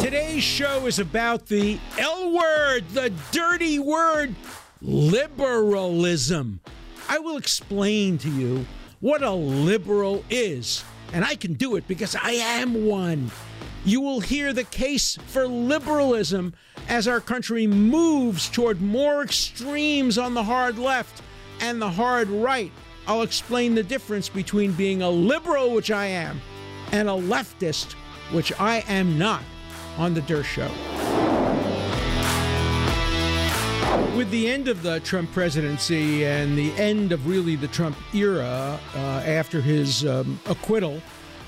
Today's show is about the L word, the dirty word, liberalism. I will explain to you what a liberal is, and I can do it because I am one. You will hear the case for liberalism as our country moves toward more extremes on the hard left and the hard right. I'll explain the difference between being a liberal, which I am, and a leftist, which I am not, on The Durst Show. With the end of the Trump presidency and the end of really the Trump era after his acquittal,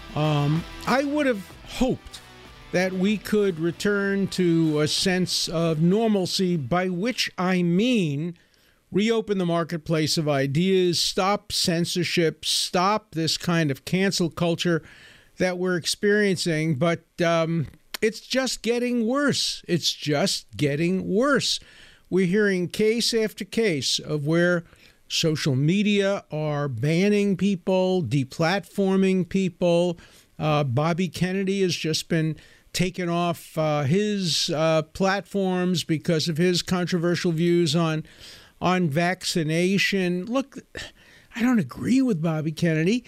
I would have hoped that we could return to a sense of normalcy, by which I mean reopen the marketplace of ideas, stop censorship, stop this kind of cancel culture that we're experiencing. But it's just getting worse. It's just getting worse. We're hearing case after case of where social media are banning people, deplatforming people. Bobby Kennedy has just been taken off his platforms because of his controversial views on vaccination. Look, I don't agree with Bobby Kennedy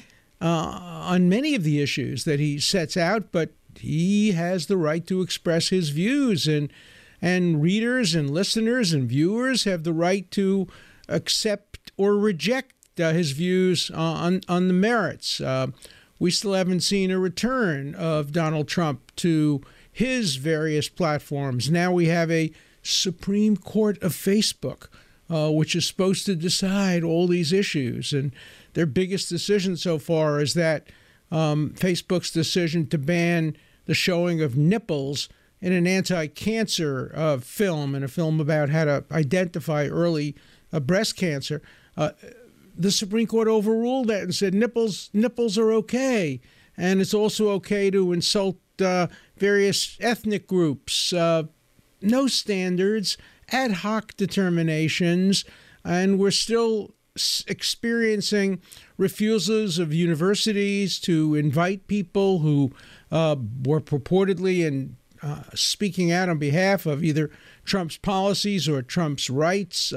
on many of the issues that he sets out, but he has the right to express his views, and readers and listeners and viewers have the right to accept or reject his views on the merits. We still haven't seen a return of Donald Trump to his various platforms. Now we have a Supreme Court of Facebook, which is supposed to decide all these issues. And their biggest decision so far is that Facebook's decision to ban the showing of nipples in an anti-cancer film, and a film about how to identify early breast cancer. The Supreme Court overruled that and said nipples are okay. And it's also okay to insult various ethnic groups. No standards, ad hoc determinations, and we're still experiencing refusals of universities to invite people who were purportedly and speaking out on behalf of either Trump's policies or Trump's rights.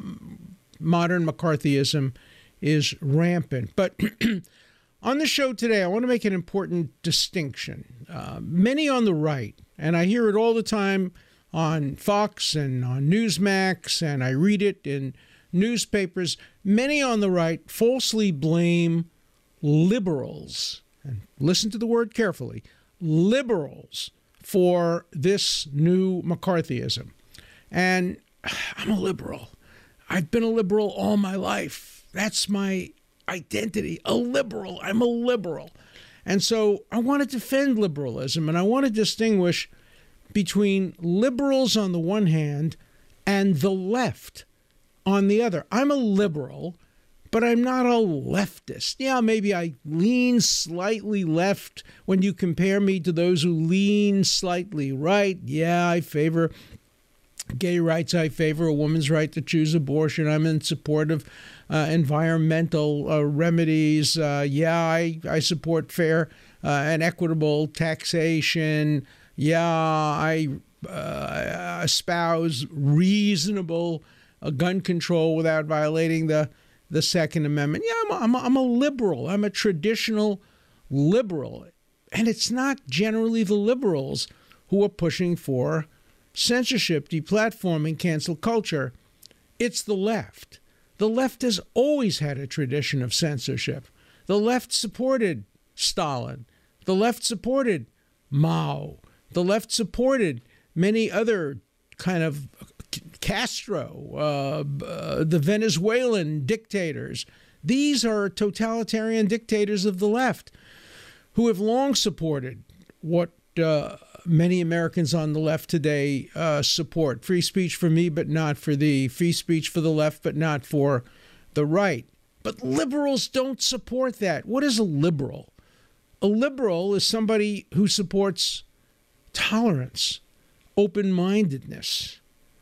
Modern McCarthyism is rampant. But on the show today, I want to make an important distinction. Many on the right, and I hear it all the time on Fox and on Newsmax, and I read it in newspapers, many on the right falsely blame liberals, and listen to the word carefully, liberals, for this new McCarthyism. And I'm a liberal. I've been a liberal all my life. That's my identity, a liberal. I'm a liberal. And so I want to defend liberalism, and I want to distinguish between liberals on the one hand and the left on the other. I'm a liberal, but I'm not a leftist. Yeah, maybe I lean slightly left when you compare me to those who lean slightly right. Yeah, I favor gay rights. I favor a woman's right to choose abortion. I'm in support of environmental remedies. I support fair and equitable taxation. Yeah, I espouse reasonable gun control without violating the Second Amendment. Yeah, I'm a liberal. I'm a traditional liberal. And it's not generally the liberals who are pushing for censorship, deplatforming, cancel culture. It's the left. The left has always had a tradition of censorship. The left supported Stalin. The left supported Mao. The left supported many other kind of Castro, the Venezuelan dictators. These are totalitarian dictators of the left who have long supported what many Americans on the left today support. Free speech for me, but not for thee. Free speech for the left, but not for the right. But liberals don't support that. What is a liberal? A liberal is somebody who supports tolerance, open-mindedness,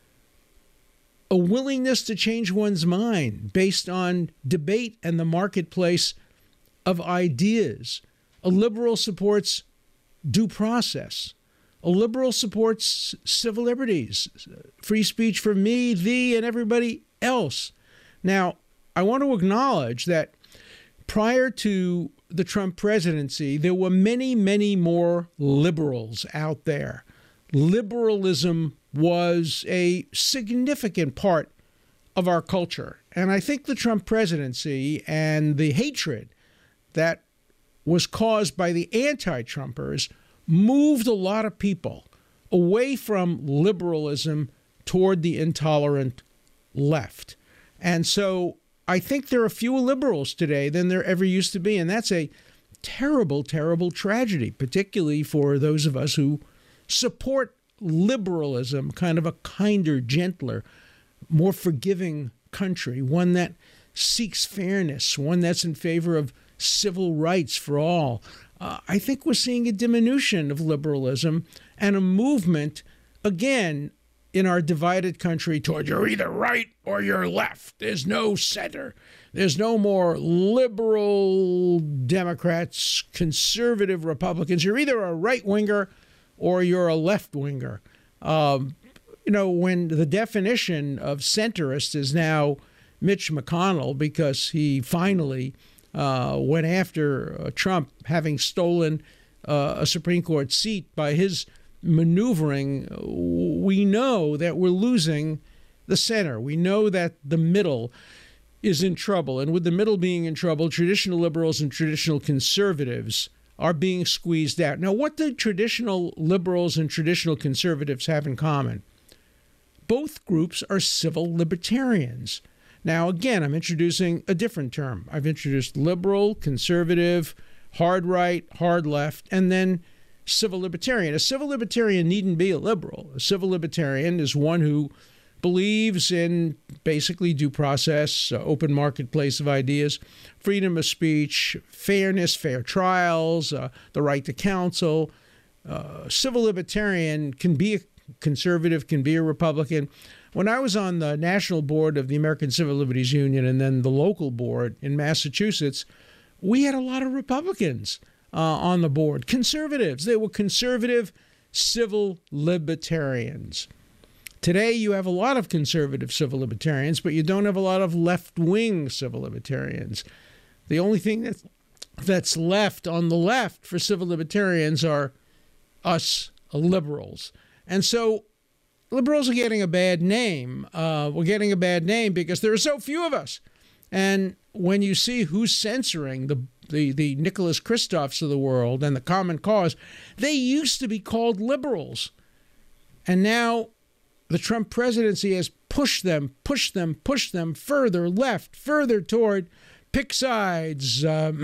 a willingness to change one's mind based on debate and the marketplace of ideas. A liberal supports due process. A liberal supports civil liberties, free speech for me, thee, and everybody else. Now, I want to acknowledge that prior to the Trump presidency, there were many, many more liberals out there. Liberalism was a significant part of our culture. And I think the Trump presidency and the hatred that was caused by the anti-Trumpers moved a lot of people away from liberalism toward the intolerant left. And so I think there are fewer liberals today than there ever used to be. And that's a terrible, terrible tragedy, particularly for those of us who support liberalism, kind of a kinder, gentler, more forgiving country, one that seeks fairness, one that's in favor of civil rights for all. I think we're seeing a diminution of liberalism and a movement, again, in our divided country toward you're either right or you're left. There's no center. There's no more liberal Democrats, conservative Republicans. You're either a right-winger or you're a left-winger. When the definition of centrist is now Mitch McConnell because he finally went after Trump, having stolen a Supreme Court seat by his maneuvering, we know that we're losing the center. We know that the middle is in trouble. And with the middle being in trouble, traditional liberals and traditional conservatives are being squeezed out. Now, what do traditional liberals and traditional conservatives have in common? Both groups are civil libertarians. Now, again, I'm introducing a different term. I've introduced liberal, conservative, hard right, hard left, and then civil libertarian. A civil libertarian needn't be a liberal. A civil libertarian is one who believes in basically due process, open marketplace of ideas, freedom of speech, fairness, fair trials, the right to counsel. Civil libertarian can be a conservative, can be a Republican. When I was on the national board of the American Civil Liberties Union and then the local board in Massachusetts, we had a lot of Republicans on the board, conservatives. They were conservative civil libertarians. Today, you have a lot of conservative civil libertarians, but you don't have a lot of left-wing civil libertarians. The only thing that's left on the left for civil libertarians are us liberals. And so liberals are getting a bad name. We're getting a bad name because there are so few of us. And when you see who's censoring the Nicholas Kristofs of the world and the Common Cause, they used to be called liberals. And now the Trump presidency has pushed them further left, further toward pick sides,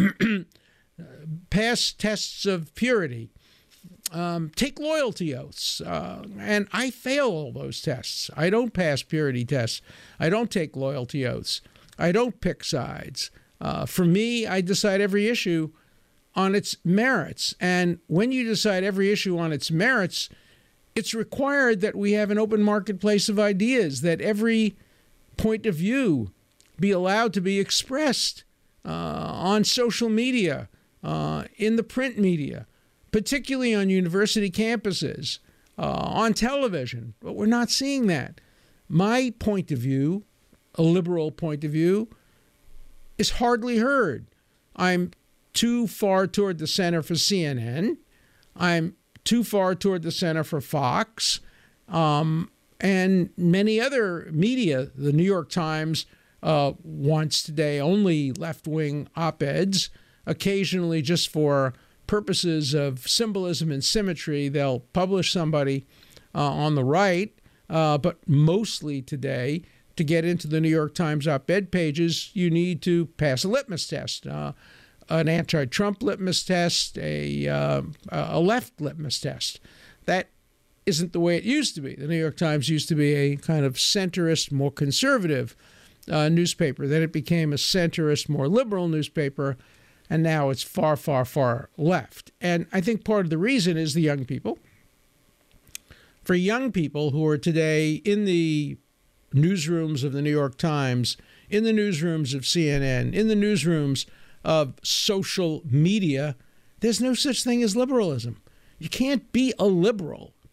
pass tests of purity, take loyalty oaths. And I fail all those tests. I don't pass purity tests. I don't take loyalty oaths. I don't pick sides. For me, I decide every issue on its merits. And when you decide every issue on its merits, it's required that we have an open marketplace of ideas, that every point of view be allowed to be expressed on social media, in the print media, particularly on university campuses, on television. But we're not seeing that. My point of view, a liberal point of view, is hardly heard. I'm too far toward the center for CNN. I'm too far toward the center for Fox, and many other media. The New York Times wants today only left-wing op-eds. Occasionally, just for purposes of symbolism and symmetry, they'll publish somebody on the right, but mostly today, to get into the New York Times op-ed pages, you need to pass a litmus test. An anti-Trump litmus test, a left litmus test. That isn't the way it used to be. The New York Times used to be a kind of centrist, more conservative newspaper. Then it became a centrist, more liberal newspaper, and now it's far, far, far left. And I think part of the reason is the young people. For young people who are today in the newsrooms of the New York Times, in the newsrooms of CNN, in the newsrooms of social media, there's no such thing as liberalism. You can't be a liberal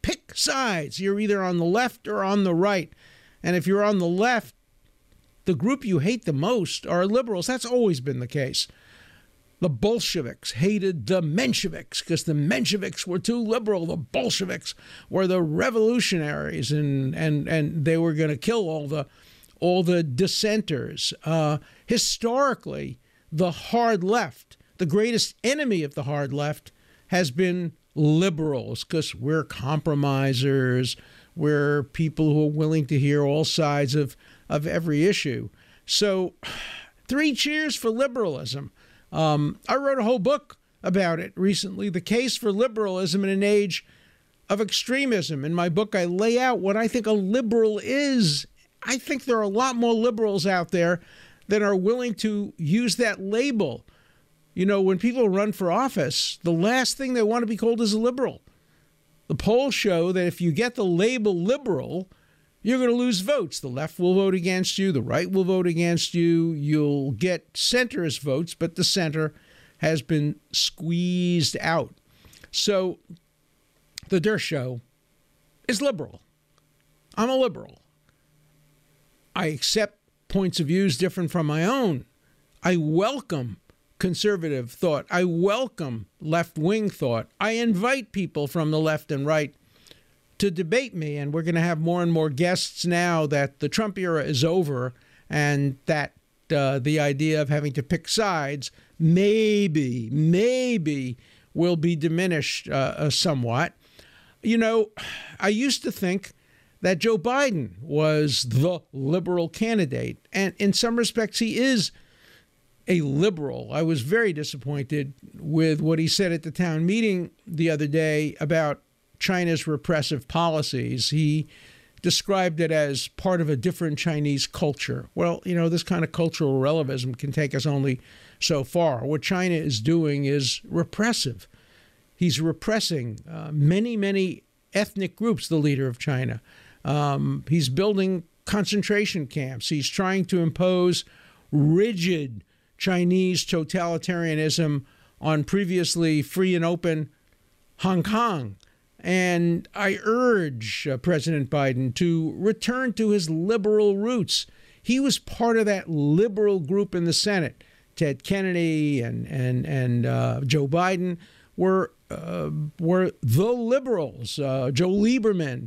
pick sides. You're either on the left or on the right. And if you're on the left, the group you hate the most are liberals. That's always been the case. The Bolsheviks hated the Mensheviks because the Mensheviks were too liberal. The Bolsheviks were the revolutionaries, and they were going to kill all the dissenters. Historically, the hard left, the greatest enemy of the hard left, has been liberals because we're compromisers. We're people who are willing to hear all sides of every issue. So 3 cheers for liberalism. I wrote a whole book about it recently, The Case for Liberalism in an Age of Extremism. In my book, I lay out what I think a liberal is. I think there are a lot more liberals out there that are willing to use that label. You know, when people run for office, the last thing they want to be called is a liberal. The polls show that if you get the label liberal, you're going to lose votes. The left will vote against you. The right will vote against you. You'll get centrist votes, but the center has been squeezed out. So the Der Show is liberal. I'm a liberal. I accept points of views different from my own. I welcome conservative thought. I welcome left-wing thought. I invite people from the left and right to debate me, and we're going to have more and more guests now that the Trump era is over and that the idea of having to pick sides maybe will be diminished somewhat. You know, I used to think that Joe Biden was the liberal candidate, and in some respects he is a liberal. I was very disappointed with what he said at the town meeting the other day about China's repressive policies. He described it as part of a different Chinese culture. Well, you know, this kind of cultural relativism can take us only so far. What China is doing is repressive. He's repressing many ethnic groups, the leader of China. He's building concentration camps. He's trying to impose rigid Chinese totalitarianism on previously free and open Hong Kong. And I urge President Biden to return to his liberal roots. He was part of that liberal group in the Senate. Ted Kennedy and Joe Biden were the liberals. Joe Lieberman.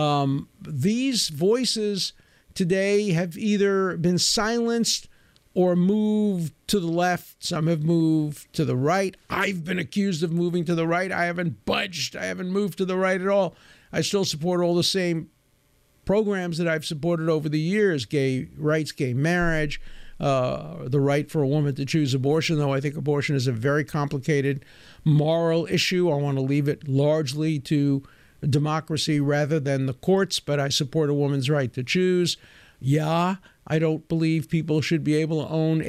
These voices today have either been silenced or moved to the left. Some have moved to the right. I've been accused of moving to the right. I haven't budged. I haven't moved to the right at all. I still support all the same programs that I've supported over the years: gay rights, gay marriage, the right for a woman to choose abortion, though I think abortion is a very complicated moral issue. I want to leave it largely to democracy rather than the courts, but I support a woman's right to choose. Yeah, I don't believe people should be able to own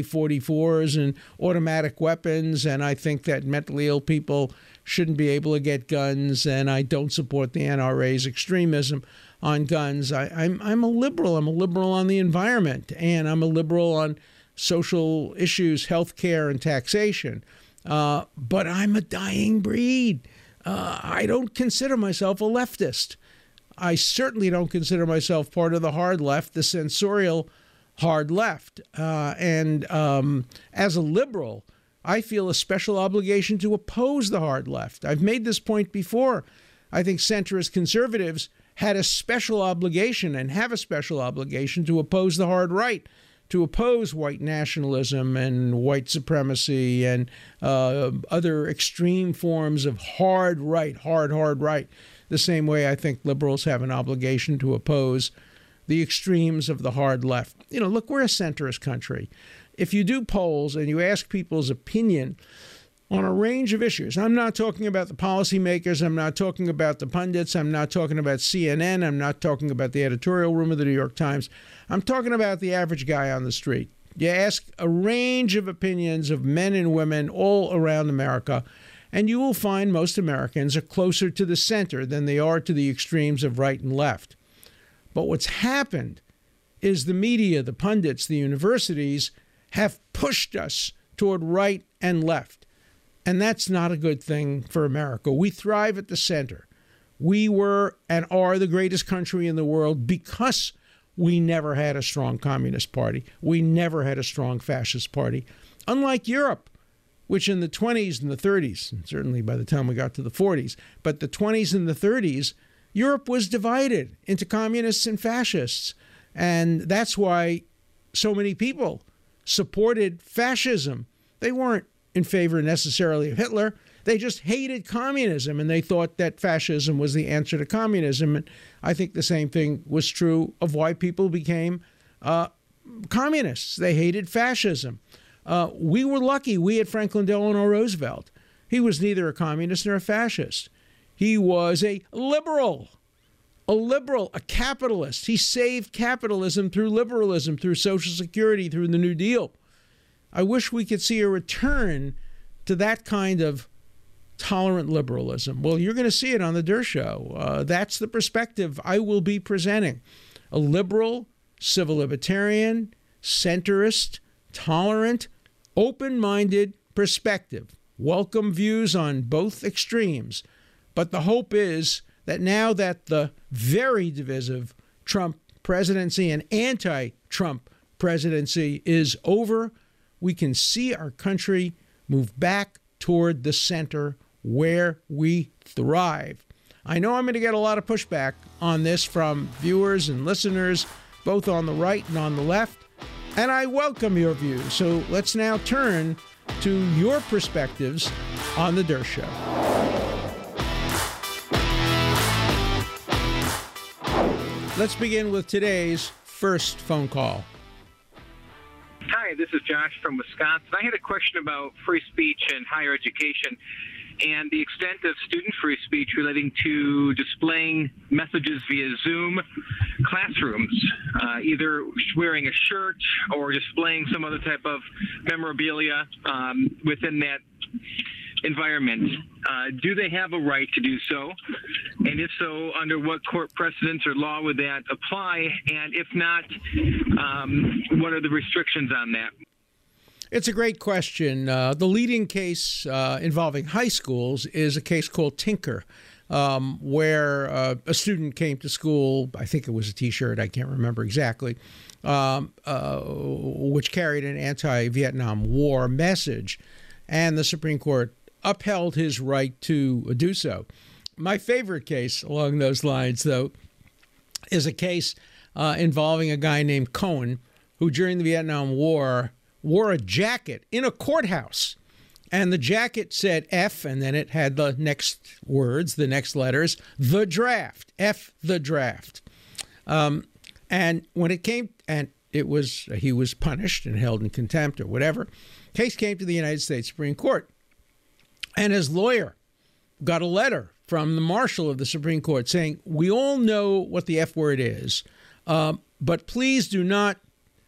AK-44s and automatic weapons, and I think that mentally ill people shouldn't be able to get guns, and I don't support the NRA's extremism on guns. I'm a liberal. I'm a liberal on the environment, and I'm a liberal on social issues, health care, and taxation. But I'm a dying breed. I don't consider myself a leftist. I certainly don't consider myself part of the hard left, the censorial hard left. And as a liberal, I feel a special obligation to oppose the hard left. I've made this point before. I think centrist conservatives had a special obligation and have a special obligation to oppose the hard right, to oppose white nationalism and white supremacy and other extreme forms of hard right, hard right. The same way I think liberals have an obligation to oppose the extremes of the hard left. You know, look, we're a centrist country. If you do polls and you ask people's opinion on a range of issues, I'm not talking about the policymakers, I'm not talking about the pundits, I'm not talking about CNN, I'm not talking about the editorial room of the New York Times, I'm talking about the average guy on the street. You ask a range of opinions of men and women all around America, and you will find most Americans are closer to the center than they are to the extremes of right and left. But what's happened is the media, the pundits, the universities have pushed us toward right and left. And that's not a good thing for America. We thrive at the center. We were and are the greatest country in the world because we never had a strong communist party. We never had a strong fascist party. Unlike Europe, which in the 20s and the 30s, and certainly by the time we got to the 40s, but the 20s and the 30s, Europe was divided into communists and fascists. And that's why so many people supported fascism. They weren't in favor necessarily of Hitler. They just hated communism, and they thought that fascism was the answer to communism. And I think the same thing was true of why people became communists. They hated fascism. We were lucky. We had Franklin Delano Roosevelt. He was neither a communist nor a fascist. He was a liberal, a capitalist. He saved capitalism through liberalism, through Social Security, through the New Deal. I wish we could see a return to that kind of tolerant liberalism. Well, you're going to see it on the Der Show. That's the perspective I will be presenting. A liberal, civil libertarian, centrist, tolerant, open-minded perspective. Welcome views on both extremes. But the hope is that now that the very divisive Trump presidency and anti-Trump presidency is over, we can see our country move back toward the center where we thrive. I know I'm going to get a lot of pushback on this from viewers and listeners, both on the right and on the left, and I welcome your views. So let's now turn to your perspectives on the Der Show. Let's begin with today's first phone call. Hi, this is Josh from Wisconsin. I had a question about free speech and higher education and the extent of student free speech relating to displaying messages via Zoom classrooms, either wearing a shirt or displaying some other type of memorabilia within that environment. Do they have a right to do so? And if so, under what court precedents or law would that apply? And if not, what are the restrictions on that? It's a great question. The leading case involving high schools is a case called Tinker, where a student came to school, I think it was a T-shirt, I can't remember exactly, which carried an anti-Vietnam War message, and the Supreme Court upheld his right to do so. My favorite case along those lines, though, is a case involving a guy named Cohen, who during the Vietnam War wore a jacket in a courthouse. And the jacket said F, and then it had the next words, the next letters, the draft, F the draft. And when it came, and it was, he was punished and held in contempt or whatever. Case came to the United States Supreme Court. And his lawyer got a letter from the marshal of the Supreme Court saying, we all know what the F word is, but please do not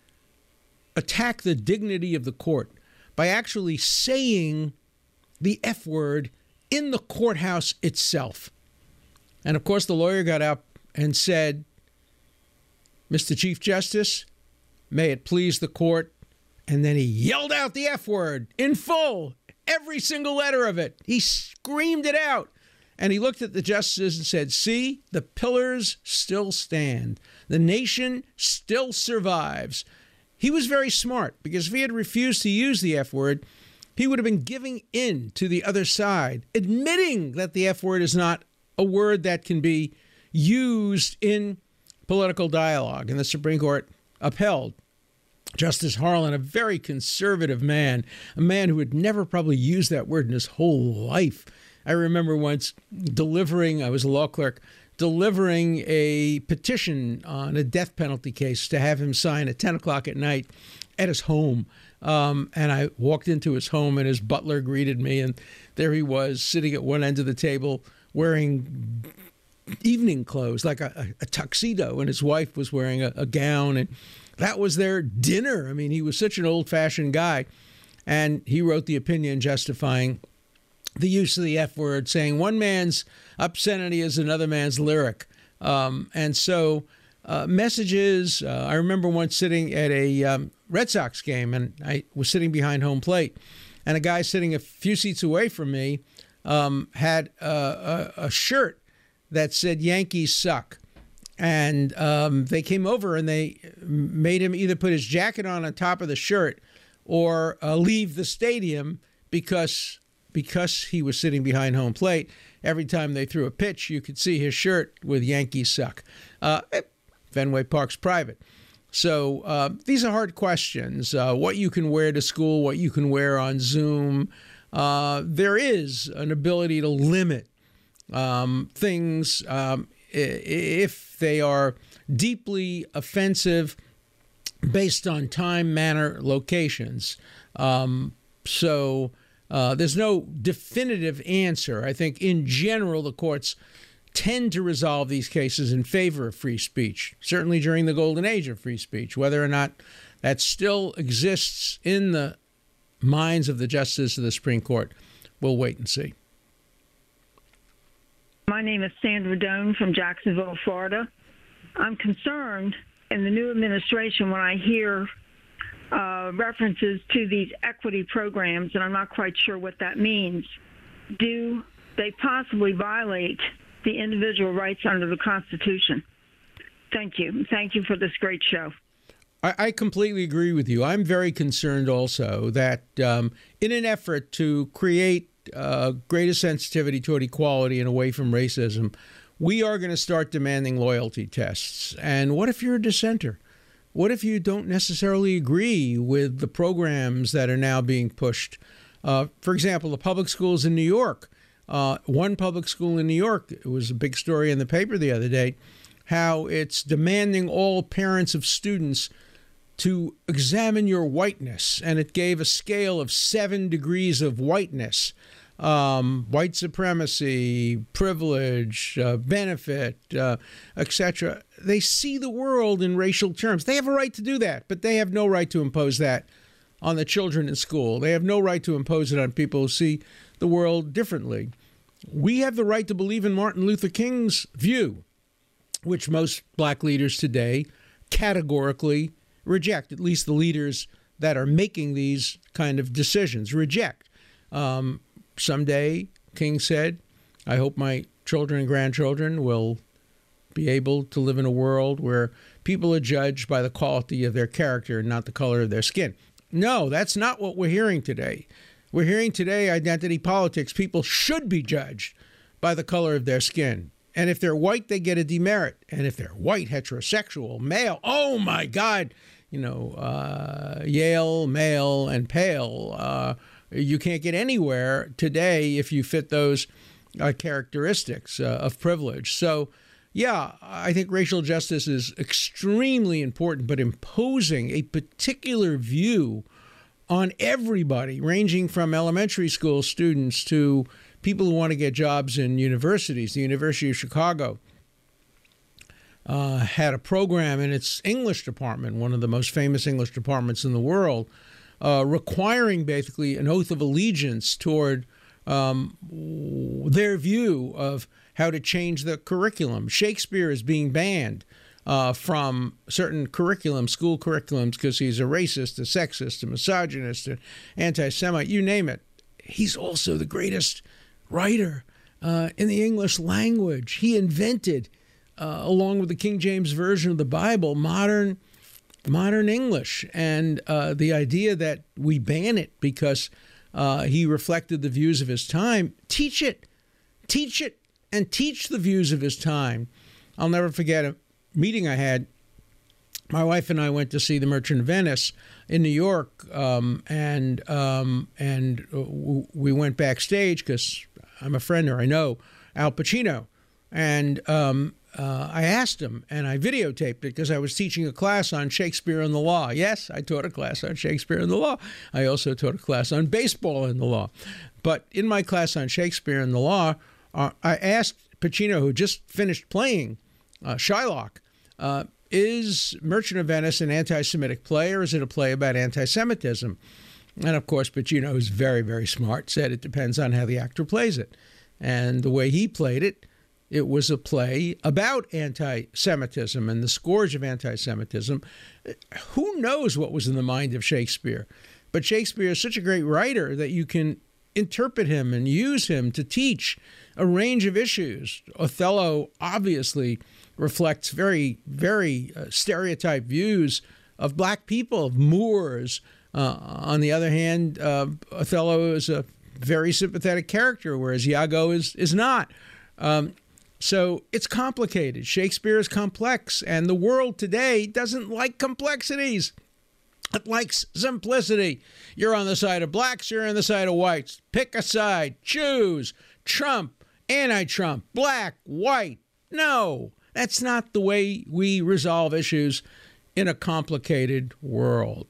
attack the dignity of the court by actually saying the F word in the courthouse itself. And of course, the lawyer got up and said, Mr. Chief Justice, may it please the court. And then he yelled out the F word in full, every single letter of it. He screamed it out. And he looked at the justices and said, see, the pillars still stand. The nation still survives. He was very smart, because if he had refused to use the F word, he would have been giving in to the other side, admitting that the F word is not a word that can be used in political dialogue. And the Supreme Court upheld Justice Harlan, a very conservative man, a man who had never probably used that word in his whole life. I remember once delivering, I was a law clerk, delivering a petition on a death penalty case to have him sign at 10 o'clock at night at his home. And I walked into his home and his butler greeted me. And there he was sitting at one end of the table wearing evening clothes, like a tuxedo. And his wife was wearing a gown. And that was their dinner. I mean, he was such an old-fashioned guy. And he wrote the opinion justifying the use of the F word, saying one man's obscenity is another man's lyric. And so messages, I remember once sitting at a Red Sox game, and I was sitting behind home plate, and a guy sitting a few seats away from me had a shirt that said Yankees suck. And they came over and they made him either put his jacket on top of the shirt or leave the stadium because he was sitting behind home plate. Every time they threw a pitch, you could see his shirt with Yankees suck. Fenway Park's private. So these are hard questions. What you can wear to school, what you can wear on Zoom. There is an ability to limit things if they are deeply offensive based on time, manner, locations. So there's no definitive answer. I think in general, the courts tend to resolve these cases in favor of free speech, certainly during the golden age of free speech. Whether or not that still exists in the minds of the justices of the Supreme Court, we'll wait and see. My name is Sandra Doan from Jacksonville, Florida. I'm concerned in the new administration when I hear references to these equity programs, and I'm not quite sure what that means. Do they possibly violate the individual rights under the Constitution? Thank you. Thank you for this great show. I completely agree with you. I'm very concerned also that in an effort to create greater sensitivity toward equality and away from racism, we are going to start demanding loyalty tests. And what if you're a dissenter? What if you don't necessarily agree with the programs that are now being pushed? For example, the public schools in New York. One public school in New York, it was a big story in the paper the other day, how it's demanding all parents of students to examine your whiteness. And it gave a scale of 7 degrees of whiteness. White supremacy, privilege, benefit, etc. They see the world in racial terms. They have a right to do that, but they have no right to impose that on the children in school. They have no right to impose it on people who see the world differently. We have the right to believe in Martin Luther King's view, which most black leaders today categorically reject. At least the leaders that are making these kind of decisions reject. Someday, King said, I hope my children and grandchildren will be able to live in a world where people are judged by the quality of their character and not the color of their skin. No, that's not what we're hearing today. We're hearing today identity politics. People should be judged by the color of their skin. And if they're white, they get a demerit. And if they're white, heterosexual, male, oh my God, Yale, male, and pale, you can't get anywhere today if you fit those characteristics of privilege. So, yeah, I think racial justice is extremely important, but imposing a particular view on everybody, ranging from elementary school students to people who want to get jobs in universities. The University of Chicago had a program in its English department, one of the most famous English departments in the world, requiring basically an oath of allegiance toward their view of how to change the curriculum. Shakespeare is being banned from certain school curriculums, because he's a racist, a sexist, a misogynist, an anti-Semite, you name it. He's also the greatest writer in the English language. He invented, along with the King James Version of the Bible, modern English. And the idea that we ban it because he reflected the views of his time, teach it, and teach the views of his time. I'll never forget a meeting I had. My wife and I went to see The Merchant of Venice in New York, and we went backstage because I'm a friend, or I know Al Pacino, and I asked him, and I videotaped it because I was teaching a class on Shakespeare and the law. Yes, I taught a class on Shakespeare and the law. I also taught a class on baseball and the law. But in my class on Shakespeare and the law, I asked Pacino, who just finished playing Shylock, is Merchant of Venice an anti-Semitic play, or is it a play about anti-Semitism? And of course, Pacino, who's very, very smart, said it depends on how the actor plays it. And the way he played it, it was a play about anti-Semitism and the scourge of anti-Semitism. Who knows what was in the mind of Shakespeare? But Shakespeare is such a great writer that you can interpret him and use him to teach a range of issues. Othello obviously reflects very, very stereotyped views of black people, of Moors. On the other hand, Othello is a very sympathetic character, whereas Iago is not. So it's complicated. Shakespeare is complex, and the world today doesn't like complexities. It likes simplicity. You're on the side of blacks, you're on the side of whites. Pick a side, choose. Trump, anti-Trump, black, white. No, that's not the way we resolve issues in a complicated world.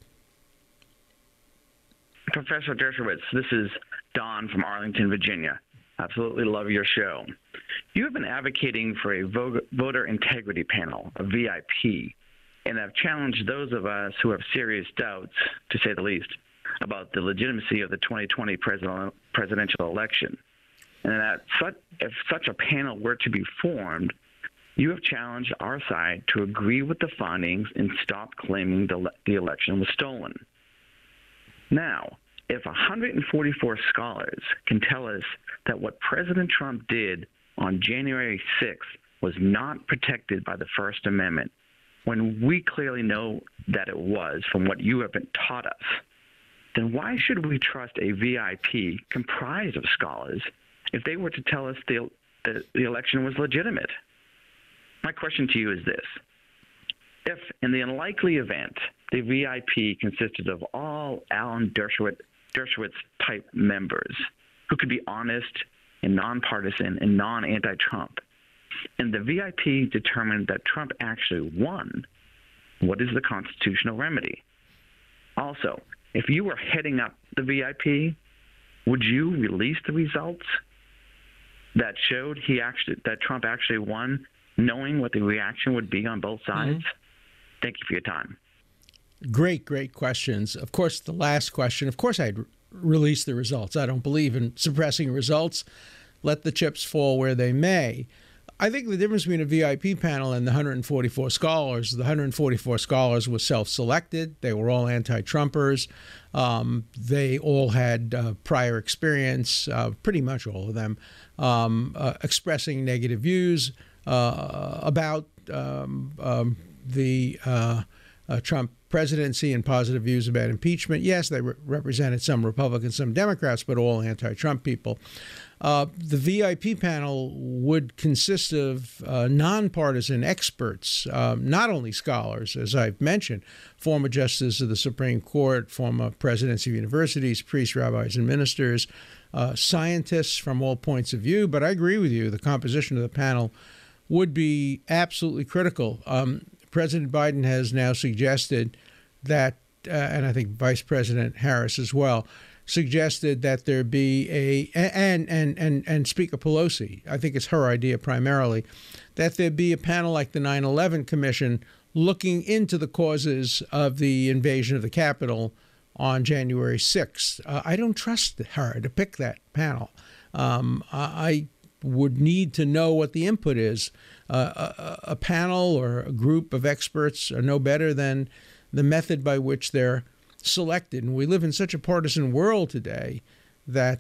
Professor Dershowitz, this is Don from Arlington, Virginia. Absolutely love your show. You have been advocating for a voter integrity panel, a VIP, and have challenged those of us who have serious doubts, to say the least, about the legitimacy of the 2020 presidential election. And that if such a panel were to be formed, you have challenged our side to agree with the findings and stop claiming the election was stolen. Now, if 144 scholars can tell us that what President Trump did on January 6th was not protected by the First Amendment, when we clearly know that it was from what you have been taught us, then why should we trust a VIP comprised of scholars if they were to tell us the election was legitimate? My question to you is this. If, in the unlikely event, the VIP consisted of all Alan Dershowitz-type members who could be honest and nonpartisan and non-anti-Trump, and the VIP determined that Trump actually won, what is the constitutional remedy? Also, if you were heading up the VIP, would you release the results that showed that Trump actually won, knowing what the reaction would be on both sides? Mm-hmm. Thank you for your time. Great questions. Of course, the last question, of course I'd release the results. I don't believe in suppressing results. Let the chips fall where they may. I think the difference between a VIP panel and the 144 scholars, the 144 scholars were self-selected. They were all anti-Trumpers. They all had prior experience, pretty much all of them, expressing negative views about the Trump presidency and positive views about impeachment. Yes, they represented some Republicans, some Democrats, but all anti-Trump people. The VIP panel would consist of nonpartisan experts, not only scholars, as I've mentioned, former justices of the Supreme Court, former presidents of universities, priests, rabbis, and ministers, scientists from all points of view. But I agree with you, the composition of the panel would be absolutely critical. President Biden has now suggested that, and I think Vice President Harris as well, suggested that there be and Speaker Pelosi, I think it's her idea primarily, that there be a panel like the 9/11 Commission looking into the causes of the invasion of the Capitol on January 6th. I don't trust her to pick that panel. I would need to know what the input is. A panel or a group of experts are no better than the method by which they're selected. And we live in such a partisan world today that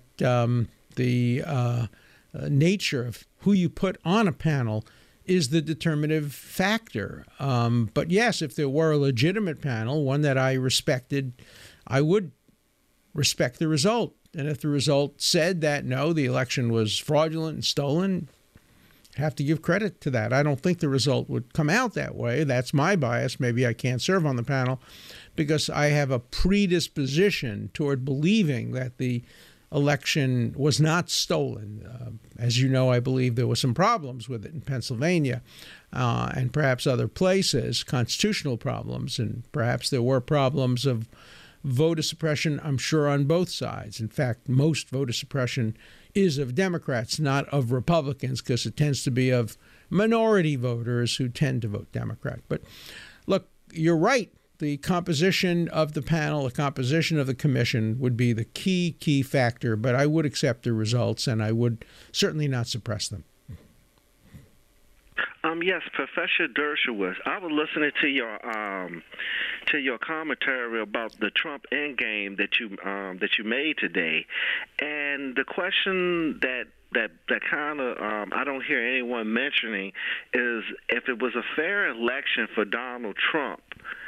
the nature of who you put on a panel is the determinative factor. But yes, if there were a legitimate panel, one that I respected, I would respect the result. And if the result said that, no, the election was fraudulent and stolen, I have to give credit to that. I don't think the result would come out that way. That's my bias. Maybe I can't serve on the panel because I have a predisposition toward believing that the election was not stolen. As you know, I believe there were some problems with it in Pennsylvania and perhaps other places, constitutional problems, and perhaps there were problems of voter suppression, I'm sure, on both sides. In fact, most voter suppression is of Democrats, not of Republicans, because it tends to be of minority voters who tend to vote Democrat. But look, you're right. The composition of the panel, the composition of the commission would be the key factor, but I would accept the results and I would certainly not suppress them. Yes, Professor Dershowitz. I was listening to your commentary about the Trump endgame that you made today, and the question that kind of I don't hear anyone mentioning is if it was a fair election for Donald Trump,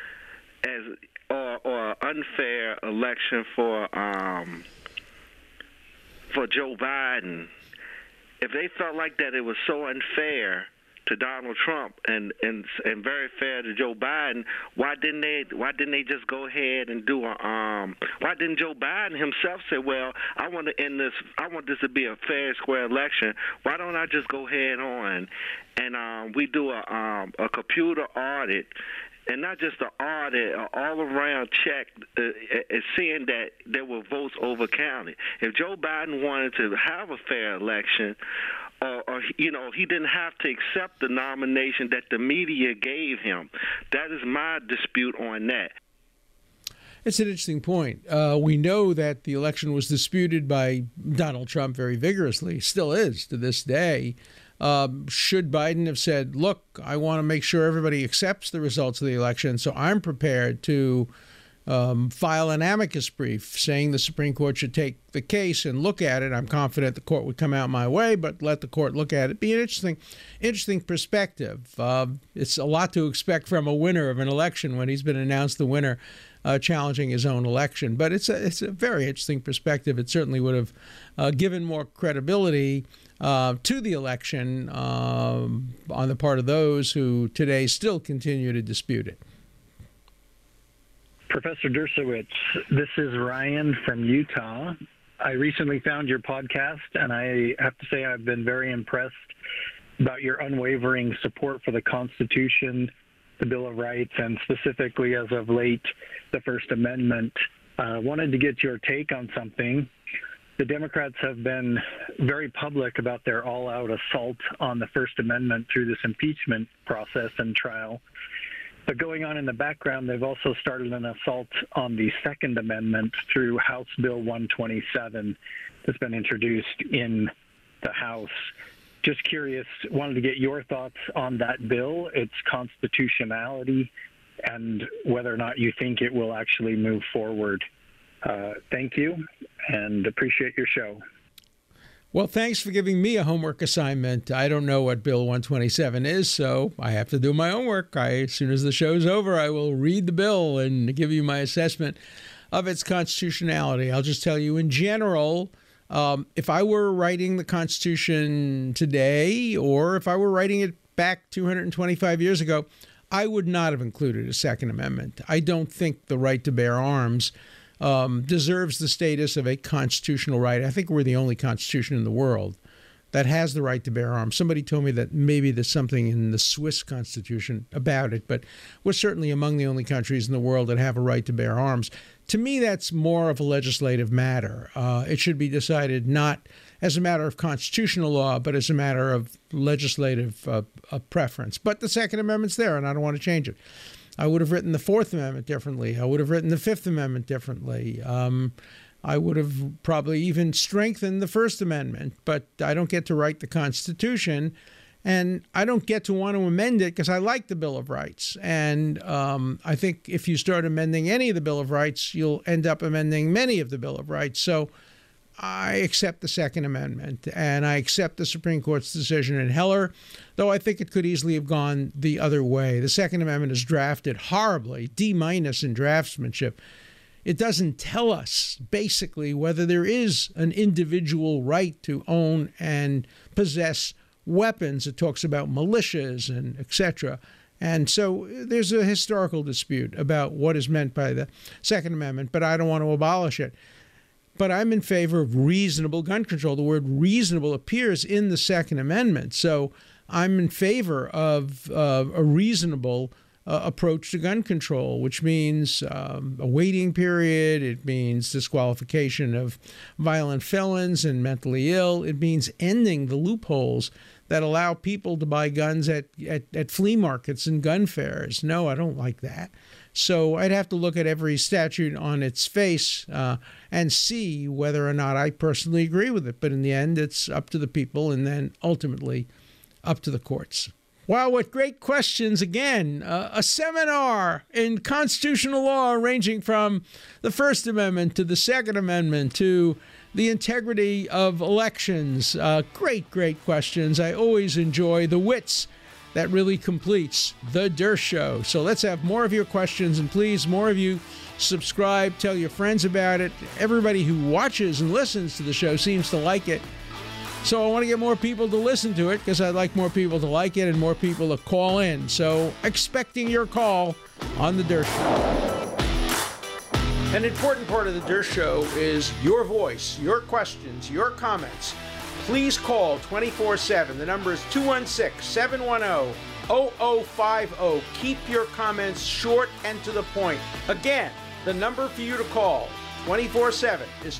or unfair election for Joe Biden. If they felt like that it was so unfair to Donald Trump and very fair to Joe Biden, why didn't they just go ahead and do why didn't Joe Biden himself say, well, I want this to be a fair, square election. Why don't I just go ahead on and we do a computer audit, and not just an audit, an all-around check, seeing that there were votes overcounted. If Joe Biden wanted to have a fair election, or he didn't have to accept the nomination that the media gave him. That is my dispute on that. It's an interesting point. We know that the election was disputed by Donald Trump very vigorously, still is to this day. Should Biden have said, look, I want to make sure everybody accepts the results of the election, so I'm prepared to file an amicus brief saying the Supreme Court should take the case and look at it. I'm confident the court would come out my way, but let the court look at it. Be an interesting perspective. It's a lot to expect from a winner of an election when he's been announced the winner, challenging his own election. But it's a very interesting perspective. It certainly would have given more credibility to the election on the part of those who today still continue to dispute it. Professor Dershowitz, this is Ryan from Utah. I recently found your podcast, and I have to say I've been very impressed about your unwavering support for the Constitution, the Bill of Rights, and specifically, as of late, the First Amendment. I wanted to get your take on something. The Democrats have been very public about their all-out assault on the First Amendment through this impeachment process and trial. But going on in the background, they've also started an assault on the Second Amendment through House Bill 127 that's been introduced in the House. Just curious, wanted to get your thoughts on that bill, its constitutionality, and whether or not you think it will actually move forward. Thank you, and appreciate your show. Well, thanks for giving me a homework assignment. I don't know what Bill 127 is, so I have to do my homework. As soon as the show's over, I will read the bill and give you my assessment of its constitutionality. I'll just tell you in general, if I were writing the Constitution today, or if I were writing it back 225 years ago, I would not have included a Second Amendment. I don't think the right to bear arms deserves the status of a constitutional right. I think we're the only constitution in the world that has the right to bear arms. Somebody told me that maybe there's something in the Swiss Constitution about it, but we're certainly among the only countries in the world that have a right to bear arms. To me, that's more of a legislative matter. It should be decided not as a matter of constitutional law, but as a matter of legislative preference. But the Second Amendment's there, and I don't want to change it. I would have written the Fourth Amendment differently. I would have written the Fifth Amendment differently. I would have probably even strengthened the First Amendment, but I don't get to write the Constitution, and I don't get to want to amend it because I like the Bill of Rights. And I think if you start amending any of the Bill of Rights, you'll end up amending many of the Bill of Rights. So I accept the Second Amendment, and I accept the Supreme Court's decision in Heller, though I think it could easily have gone the other way. The Second Amendment is drafted horribly, D- in draftsmanship. It doesn't tell us, basically, whether there is an individual right to own and possess weapons. It talks about militias and etc. And so there's a historical dispute about what is meant by the Second Amendment, but I don't want to abolish it. But I'm in favor of reasonable gun control. The word reasonable appears in the Second Amendment. So I'm in favor of a reasonable approach to gun control, which means a waiting period. It means disqualification of violent felons and mentally ill. It means ending the loopholes that allow people to buy guns at flea markets and gun fairs. No, I don't like that. So I'd have to look at every statute on its face and see whether or not I personally agree with it. But in the end, it's up to the people and then ultimately up to the courts. Wow, what great questions again. A seminar in constitutional law ranging from the First Amendment to the Second Amendment to the integrity of elections. Great questions. I always enjoy the wits that really completes the Dersht Show. So let's have more of your questions, and please, more of you subscribe, tell your friends about it. Everybody who watches and listens to the show seems to like it. So I want to get more people to listen to it because I'd like more people to like it and more people to call in. So expecting your call on the Dersht Show. An important part of the Dersht Show is your voice, your questions, your comments. Please call 24/7. The number is 216-710-0050. Keep your comments short and to the point. Again, the number for you to call 24/7 is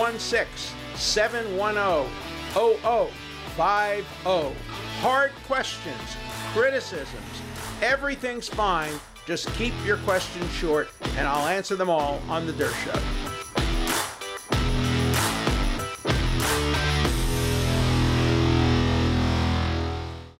216-710-0050. Hard questions, criticisms, everything's fine. Just keep your questions short, and I'll answer them all on the Dersht Show.